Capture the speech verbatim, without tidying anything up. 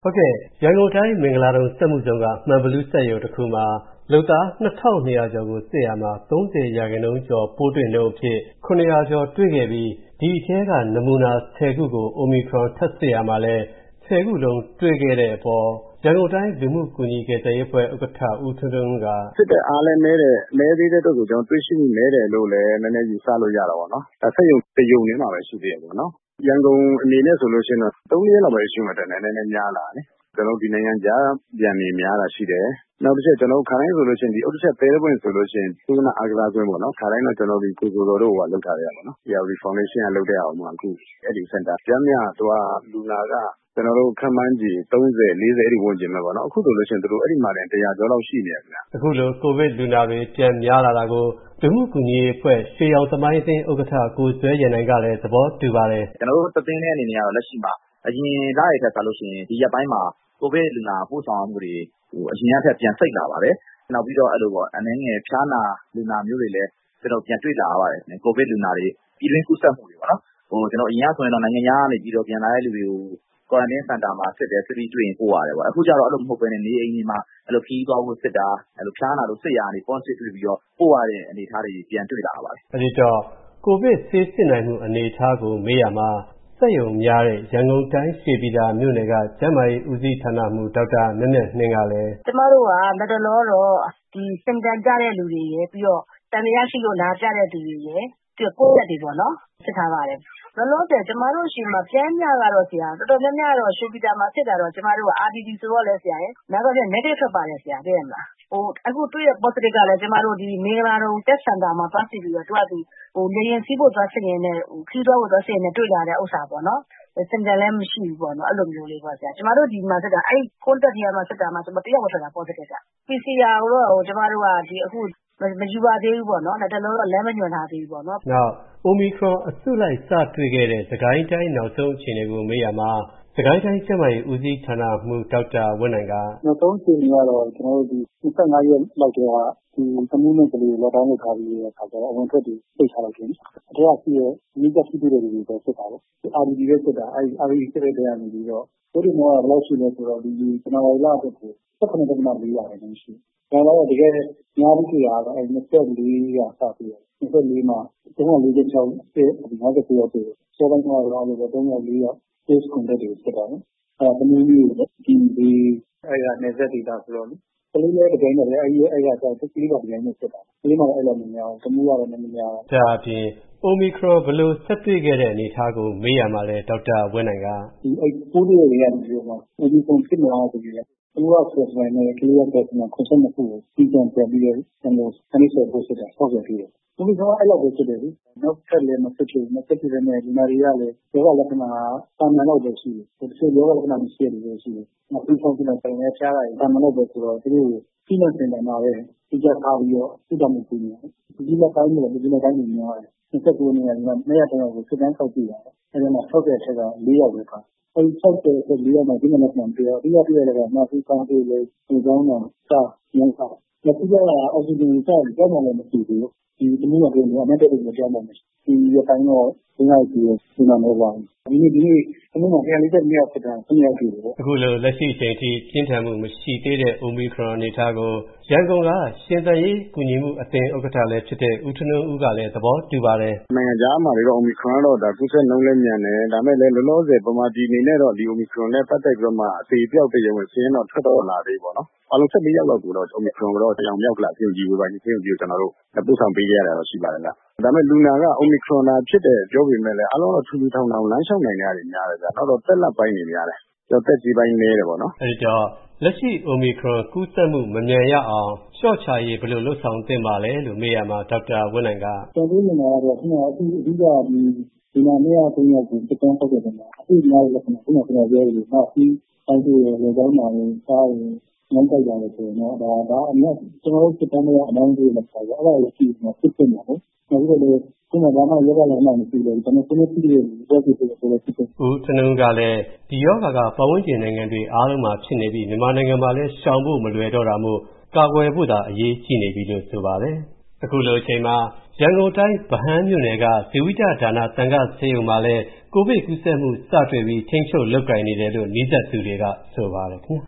ဟုတ်ကဲ့ရန်ကုန်တိုင်းမင်္ဂလာဒုံစက်မှုဇုံကမှန်ဘလူးစက်ရုံတစ်ခုမှာလုပ်သားနှစ်ထောင်နှစ်ရာကျော်ကိုစစ်ရမှာသုံး၀ရာခိုင်နှုန်းကျော်ပိုးတွေ့နှုန်းအဖြစ်ခုနှစ်ရာကျော်တွေ့ခဲ့ပြီးဒီအထဲကနမူနာဆယ်ခုကို Omicron ထပ်စစ်ရမှာလဲဆယ်ခုလုံးတွေ့ခဲ့တဲ့အပေါ်ရန်ကုန်တိုင်းလူမှုကူညီကယ်ဆယ်ရေးအဖွဲ့ဥက္ကဋ္ဌဦးထွန်းထွန်းကစစ်တဲ့အားလဲနဲတယ်နဲသေးတဲ့အတွက်ကိုကျွန်တော်တွေ့ရှိမှုနဲတယ်လို့လည်းနည်းနည်းယူဆလို့ရတာပေါ့နော်။ဒါဆက်ရုံတရုံနေမှာပဲရှိသေးတယ်ပေါ့နော်။ရန်ကုန်အနေနဲ့ဆိုလို့ရှိရင်တော့သုံးရက်လောက်ပဲရှိမှတယ်နည်းနည်းများလာတယ်။ကျွန်တော်ဒီနိုင်ငံကြားပြန်နေများတာရှိတယ်။နောက်တစ်ချက်ကျွန်တော်ခါတိုင်းဆိုလို့ရှိရင်ဒီအုတ်တစ်ချက်သေးပွင့်ဆိုလို့ရှိရင်သုခနာအားကစားကွင်းပေါ့နော်ခါတိုင်းတော့ကျွန်တော်ဒီကိုကိုတော်တို့ကလောက်ထားရပါတော့။ တရားရီဖောင်ဒေးရှင်းကလောက်တဲ့အောင်မှအခုအဲ့ဒီစင်တာကျမ်းမြတော့လူနာကကျွန်တော်တို့ခန့်မှန်းကြည့်သုံး၀ လေး၀အဲ့ဒီဝန်းကျင်မှာပေါ့နော်အခုဆိုလို့ရှိရင်တို့အဲ့ဒီမှာတင်တရားကျော်လောက်ရှိနေရခင်ဗျာအခုလိုကိုဗစ်လူနာတွေပြန်များလာတာကိုလူမှုကူညီရေးအဖွဲ့ရွှေရောင်သမိုင်းအသင်းဥက္ကဋ္ဌကိုဇွဲရည်နိုင်ကလည်းသဘောတူပါတယ်ကျွန်တော်တို့သင်းတဲ့အနေနဲ့ကတော့လက်ရှိမှာအရင်လာရတဲ့ဆက်လို့ရှိရင်ဒီရက်ပိုင်းမှာကိုဗစ်လူနာပို့ဆောင်မှုတွေဟိုအရင်ကထက်ပြန်စိတ်လာပါတယ်နောက်ပြီးတော့အဲ့လိုပေါ့အနေငယ်ဖျားနာလူနာမျိုးတွေလည်းကျွန်တော်ပြန်တွေ့လာရပါတယ်ကိုဗစ်လူနာတွေပြည်တွင်းကူးစက်မှုတွေပေါ့နော်ဟိုကျွန်တော်အရင်ကဆိုရင်တော့နိုင်ငံသားကနေပြီးတော့ပြန်လာတဲ့လူတွေကိုquarantine center မှာစစ်တယ်စစ်ပြီးတွေ့ရင်ပို့ရတယ်ပေါ့အခုကျတော့အဲ့လိုမဟုတ်ဘဲနဲ့နေအိမ်တွေမှာအဲ့လိုခီးသွားဖို့စစ်တာအဲ့လိုဖျားနာလို့စစ်ရကနေ positive တွေ့ပြီးတော့ပို့ရတဲ့အနေအထားတွေပြန်တွေ့လာရပါတယ်အဲ့ဒီတော့ကိုဗစ်ဆေးစစ်နိုင်မှုအနေအထားကိုမေးရမှာစက်ရုံများတဲ့ရန်ကုန်တိုင်းရွှေပြည်သာမြို့နယ်ကကျန်းမာရေးဦးစီးဌာနမှူးဒေါက်တာမြတ်မြတ်နှင်းကလည်းကျမတို့ကလက်တလောတော့ဒီစင်တန်ကြတဲ့လူတွေရယ်ပြီးတော့တန်တရားရှိလို့လာကြတဲ့လူတွေရယ်ပြီးတော့ကိုယ့်ရက်တွေပေါ့နော်စစ်ထားပါတယ်လောလောဆယ်ကျမတို့ရှိမှာပြန်မြကတော့ဆရာတော်တော်များများတော့ရွှေပြည်သာမှာစစ်တာတော့ကျမတို့က အာ儿 ဒီ ဒီ ဆိုတော့လဲဆရာရယ်နောက်တော့ negative ထွက်ပါတယ်ဆရာသိရမလားဟိုအခုတွေ့ရ positive ကလည်းကျမတို့ဒီမင်္ဂလာတုံ test center မှာသွားစစ်ပြီးတော့သူကသူဟိုလေရင်စီးဖို့သွားစစ်ရင်လည်းဟိုခီးသွားဖို့သွားစစ်ရင်လည်းတွေ့လာတဲ့ဥစ္စာပေါ့နော်စင်တန်လည်းမရှိဘူးပေါ့နော်အဲ့လိုမျိုးလေးပေါ့ဆရာကျမတို့ဒီမှာစစ်တာအဲ့ contact တွေမှာစစ်တာမှာကျမတယောက်ထွက်တာ positive က ပီ စီ အာ ကိုတော့ကျမတို့ကဒီအခုမယူပါသေးဘူးပေါ့နော်လက်တလုံးတော့လမ်းမညွှန်ထားသေးဘူးပေါ့နော်နောက် Omicron အစုလိုက်စတွေ့ခဲ့တဲ့သခိုင်းတိုင်းနောက်ဆုံးအခြေအနေကိုမေးရမှာသခိုင်းတိုင်းကျန်းမာရေးဦးစီးဌာနမှူးဒေါက်တာဝင်းနိုင်ကနောက်ဆုံးအခြေအနေကတော့ကျွန်တော်တို့ဒီ၂၅ရက်လောက်တည်းကဒီသမီးနဲ့ကလေးလော့ဒေါင်းလုပ်ထားပြီးတဲ့အခါကျတော့အဝင်ထွက်တွေပိတ်ထားလိုက်တယ်။အထက်ကရှိရဲ့မိသက်ရှိတဲ့လူတွေပဲစစ်တာပေါ့။ အာ ဒီ ဒီ ပဲစစ်တာအဲဒီ အာ ဒီ ဒီ စစ်တဲ့တဲကနေပြီးတော့တို့ဒီမှာဘယ်လောက်ရှိလဲဆိုတော့ဒီကျွန်တော်လာတဲ့ကို၁၇.၄ရာခိုင်နှုန်းရှိ။ဒါတော့တကယ်များပြီးကြရတော့အဲ၂၄ရာစပြီးတော့၂၄မှာ၃၄၆စစ်ဒီ၅၉ရောက်ပြီ။စောပိုင်းကတော့အဲ့လိုပဲ၃၄ရောက် case contact တွေစစ်တာနော်။အဲသမီးလေးကိုဒီဒီအဲ့ဒါနယ်စပ်ဒေတာဆိုတော့ကလေးလည်းတကယ်နဲ့အဲ့ဒီအဲ့ဒါဆိုကလေးကတကယ်နဲ့စစ်တာကလေးမှလည်းအဲ့လိုမများဘူးသမီးကတော့နည်းနည်းများတာဒါအပြင် Omicron ဘယ်လိုဆက်တွေ့ခဲ့တဲ့အနေအထားကိုမေးရမှာလဲဒေါက်တာဝင်းနိုင်ကဒီအဲ့ပိုးတွေတွေကနေပြီးတော့ Omicron ဖြစ်နေအောင်ဆိုပြီးတော့သူကဆက်ဆိုရင်လည်းကလေးရဲ့ကမှခွန်ဆက်နှစ်ခုကိုပြီးပြန်ပြန်ပြီးတော့ကျွန်တော်ဆနိစေပို့စစ်တာဆောက်ရပြီးတယ်သူကအဲ့လိုပဲဖြစ်တယ်နောက်ထပ်လည်းမဖြစ်ဘူးမဖြစ်ဖြစ်လည်းဒီနာတွေကလည်းယောဂလက္ခဏာတာမန်တော့ပဲရှိတယ်တချို့ယောဂလက္ခဏာမရှိတယ်လို့ရှိတယ်နောက်ပြီးဆုံးတဲ့တိုင်နဲ့ဖျားတာတာမန်တော့ပဲဆိုတော့သူတို့ဖိနှိပ်နေတာမှာပဲဒီကြထားပြီးတော့ဥဒ္ဒမှုပြုနေတယ်ဒီလက်တိုင်းနဲ့ဒီလက်တိုင်းတွေများတယ်၂၉နေရာဒီမှာ၂ရက်တောင်ကိုစစ်တမ်းဆောက်ကြည့်ရတယ်အဲဒီမှာ၆၀ထက်က၄ယောက်ပဲပါအဲဒီ၆၀ထက်၄ယောက်မှာဒီမှာလည်းပြန်ပြီးတော့ဒီကပြည့်ရတဲ့ကနောက်ပြီးကောင်းပြီးလေဒီကောင်းတော့စာရင်းစားလက်ပြရအောက်ဆီဂျင်စာကြောက်မှလည်းမရှိဘူးဒီဒီမျိုးတွေကအမှတ်တရတွေကြောက်မှမရှိဒီရတိုင်းတော့ဒီနောက်ဒီဒီမှာတော့ဒီနေ့ဒီနေ့အမှုမှာပြန်လေးတဲ့မြောက်ဖြစ်တာဆင်းရဲကြည့်တယ်အခုလိုလက်ရှိအချိန်ထိပြင်းထန်မှုမရှိသေးတဲ့ Omicron အနေအထားကိုရန်ကုန်ကရှင်သန်ရေးကူညီမှုအသင်းဥက္ကဋ္ဌလည်းဖြစ်တဲ့ဦးထွန်းထွန်းဦးကလည်းသဘောတူပါတယ်နိုင်ငံခြားမှာတော့ Omicron တော့ဒါကူးစက်နှုန်းလည်းမြန်တယ်ဒါပေမဲ့လည်းလောလောဆယ်ပမာဒီအနေနဲ့တော့ဒီ Omicron နဲ့ပတ်သက်ပြီးတော့မှအသေးပြောက်တဲ့ရုံနဲ့ဆင်းရဲတော့ထွက်တော့လာသေးပေါ့နော်အလုံး၁၄ယောက်လောက်ကိုတော့ Omicron ကတော့တရားမြောက်ကလာပြုကြည့်ပေးပါကြီးပြုကြည့်ကျွန်တော်တို့ပို့ဆောင်ပေးခဲ့ရတာတော့ရှိပါတယ်လားဒါပေမဲ့လူနာက Omicron လာဖြစ်တဲ့ပြောပေမဲ့လည်းအလုံးတော့ထူထူထောင်ထောင်လမ်းလျှောက်နိုင်တဲ့နေရာတွေများတယ်ဗျာနောက်တော့တက်လက်ပိုင်းတွေများတယ်ကျော်တက်ကြီးပိုင်းနေတယ်ပေါ့နော်အဲဒီတော့လက်ရှိ Omicron ကူးစက်မှုမမြန်ရအောင်ရှော့ချရေးဘယ်လိုလုပ်ဆောင်သင့်ပါလဲလို့မေးရမှာဒေါက်တာဝင်းနိုင်ကကျွန်တော်တို့မြန်မာကတော့ခုနကအပြီးအပြီးကဒီဒီမှာနေရာသုံးယောက်ကိုစကန်ဖောက်တယ်မှာအခုများတဲ့ခဏခုနကပြောရလို့နောက်ပြီးတိုင်းပြည်ရဲ့လေကြောင်းမှာလည်းစားရင်ငန်းတိုက်ရတယ်ဆိုတော့ဒါဒါအမြတ်ကျွန်တော်တို့စကန်ရဲ့အနောင်းတွေနဲ့ပေါ့အဲ့ဒါကိုကြည့်နေဖြစ်နေတယ်နော်နောက်ပြီးတော့ခုနကဘာမှယောဂလည်းမရှိဘူးကျွန်တော်ကိုယ်နဲ့ပြည်ရဲ့ပြောပြဆိုတော့ဖြစ်တယ်ဦးထနုံကလည်းဒီယောဂကပတ်ဝန်းကျင်နိုင်ငံတွေအားလုံးမှာဖြစ်နေပြီးမြန်မာနိုင်ငံမှာလည်းရှောင်ဖို့မလွယ်တော့တာမို့ကာကွယ်ဖို့သာအရေးကြီးနေပြီလို့ဆိုပါတယ်အခုလိုအချိန်မှာရန်ကုန်တိုင်းဗဟန်းမြို့နယ်ကဇေဝိတဒါနသံဃဆေးရုံမှာလည်းကိုဗစ်ကူးစက်မှုစတွေ့ပြီးထိန်းချုပ်လုပ်ကိုင်နေတယ်လို့နီးစပ်သူတွေကဆိုပါတယ်ခင်ဗျာ